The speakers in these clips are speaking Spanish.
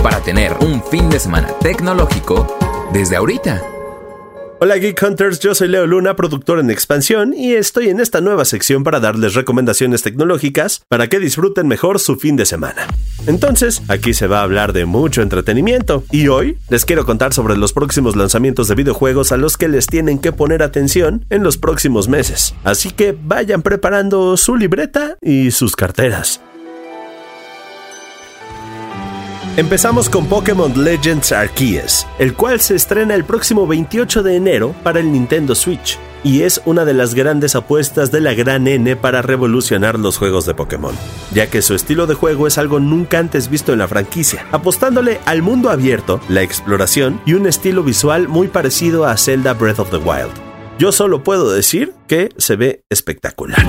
para tener un fin de semana tecnológico desde ahorita. Hola Geek Hunters, yo soy Leo Luna, productor en Expansión, y estoy en esta nueva sección para darles recomendaciones tecnológicas para que disfruten mejor su fin de semana. Entonces, aquí se va a hablar de mucho entretenimiento, y hoy les quiero contar sobre los próximos lanzamientos de videojuegos a los que les tienen que poner atención en los próximos meses. Así que vayan preparando su libreta y sus carteras. Empezamos con Pokémon Legends Arceus, el cual se estrena el próximo 28 de enero para el Nintendo Switch, y es una de las grandes apuestas de la gran N para revolucionar los juegos de Pokémon, ya que su estilo de juego es algo nunca antes visto en la franquicia, apostándole al mundo abierto, la exploración y un estilo visual muy parecido a Zelda Breath of the Wild. Yo solo puedo decir que se ve espectacular.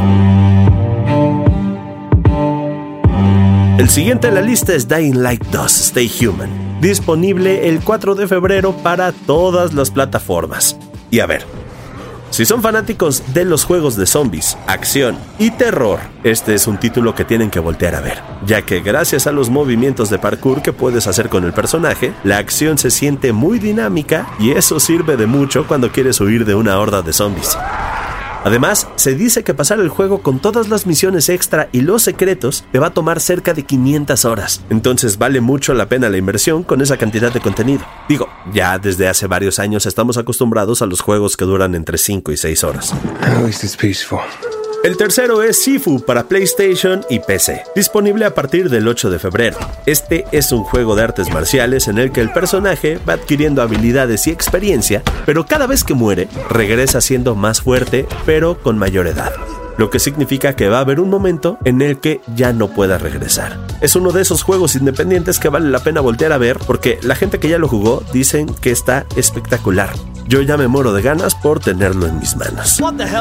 El siguiente en la lista es Dying Light 2 Stay Human, disponible el 4 de febrero para todas las plataformas. Y a ver, si son fanáticos de los juegos de zombies, acción y terror, este es un título que tienen que voltear a ver, ya que gracias a los movimientos de parkour que puedes hacer con el personaje, la acción se siente muy dinámica y eso sirve de mucho cuando quieres huir de una horda de zombies. Además, se dice que pasar el juego con todas las misiones extra y los secretos te va a tomar cerca de 500 horas. Entonces vale mucho la pena la inversión con esa cantidad de contenido. Digo, ya desde hace varios años estamos acostumbrados a los juegos que duran entre 5 y 6 horas. At least it's peaceful. El tercero es Sifu para PlayStation y PC, disponible a partir del 8 de febrero. Este es un juego de artes marciales en el que el personaje va adquiriendo habilidades y experiencia, pero cada vez que muere, regresa siendo más fuerte, pero con mayor edad. Lo que significa que va a haber un momento en el que ya no pueda regresar. Es uno de esos juegos independientes que vale la pena voltear a ver porque la gente que ya lo jugó dicen que está espectacular. Yo ya me muero de ganas por tenerlo en mis manos.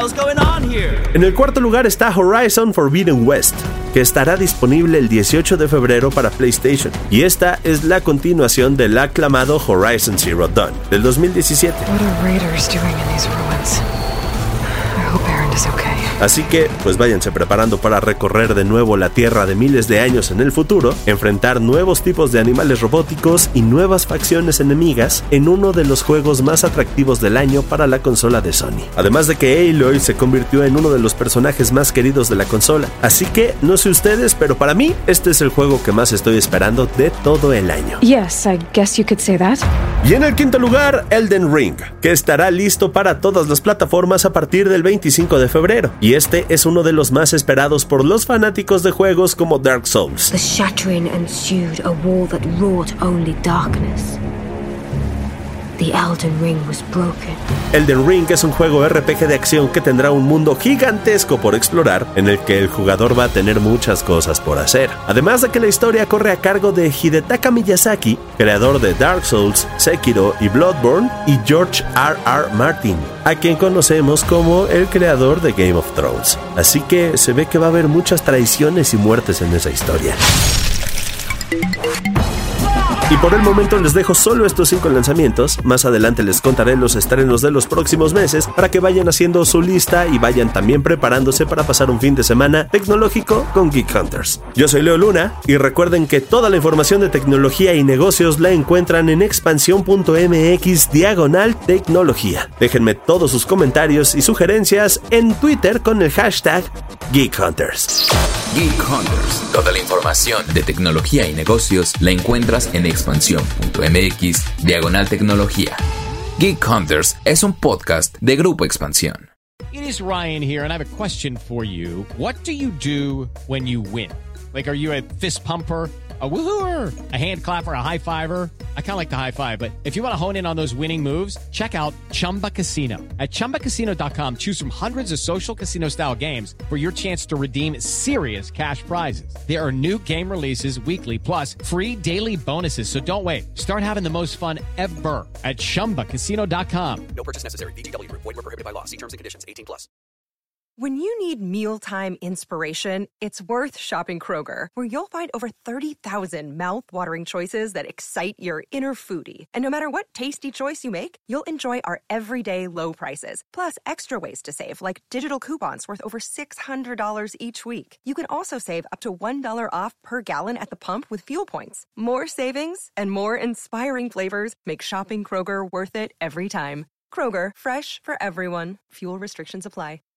En el cuarto lugar está Horizon Forbidden West, que estará disponible el 18 de febrero para PlayStation. Y esta es la continuación del aclamado Horizon Zero Dawn del 2017. What are raiders doing in these ruins? I hope Erend is okay. Así que, pues váyanse preparando para recorrer de nuevo la Tierra de miles de años en el futuro, enfrentar nuevos tipos de animales robóticos y nuevas facciones enemigas en uno de los juegos más atractivos del año para la consola de Sony. Además de que Aloy se convirtió en uno de los personajes más queridos de la consola. Así que, no sé ustedes, pero para mí, este es el juego que más estoy esperando de todo el año. Yes, I guess you could say that. Y en el quinto lugar, Elden Ring, que estará listo para todas las plataformas a partir del 25 de febrero. Y este es uno de los más esperados por los fanáticos de juegos como Dark Souls. The shattering ensued, a war that wrought only darkness. The Elden Ring was broken. Elden Ring es un juego RPG de acción que tendrá un mundo gigantesco por explorar, en el que el jugador va a tener muchas cosas por hacer. Además de que la historia corre a cargo de Hidetaka Miyazaki, creador de Dark Souls, Sekiro y Bloodborne, y George R.R. Martin, a quien conocemos como el creador de Game of Thrones. Así que se ve que va a haber muchas traiciones y muertes en esa historia. Y por el momento les dejo solo estos 5 lanzamientos. Más adelante les contaré los estrenos de los próximos meses para que vayan haciendo su lista y vayan también preparándose para pasar un fin de semana tecnológico con Geek Hunters. Yo soy Leo Luna y recuerden que toda la información de tecnología y negocios la encuentran en expansión.mx/tecnología. Déjenme todos sus comentarios y sugerencias en Twitter con el hashtag Geek Hunters. Geek Hunters. Toda la información de tecnología y negocios la encuentras en expansión.mx/tecnología. Geek Hunters es un podcast de Grupo Expansión. It is Ryan here, and I have a question for you. What do you do when you win? Like, are you a fist pumper, a woohooer, a hand clapper, a high fiver? I kind of like the high five, but if you want to hone in on those winning moves, check out Chumba Casino. At ChumbaCasino.com, choose from hundreds of social casino-style games for your chance to redeem serious cash prizes. There are new game releases weekly, plus free daily bonuses, so don't wait. Start having the most fun ever at ChumbaCasino.com. No purchase necessary. VGW Group. Void where prohibited by law. See terms and conditions. 18+. When you need mealtime inspiration, it's worth shopping Kroger, where you'll find over 30,000 mouth-watering choices that excite your inner foodie. And no matter what tasty choice you make, you'll enjoy our everyday low prices, plus extra ways to save, like digital coupons worth over $600 each week. You can also save up to $1 off per gallon at the pump with fuel points. More savings and more inspiring flavors make shopping Kroger worth it every time. Kroger, fresh for everyone. Fuel restrictions apply.